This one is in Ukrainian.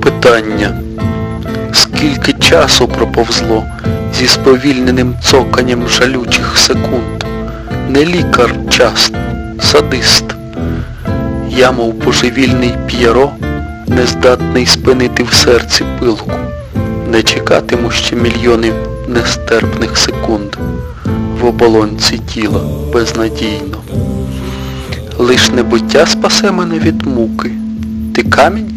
питання. Скільки часу проповзло зі сповільненим цоканням жалючих секунд. Не лікар час, садист. Я, мов божевільний П'єро, нездатний спинити в серці пилку. Не чекатиму ще мільйонів нестерпних секунд в оболонці тіла безнадійно. Лиш небуття спасе мене від муки. Ти камінь?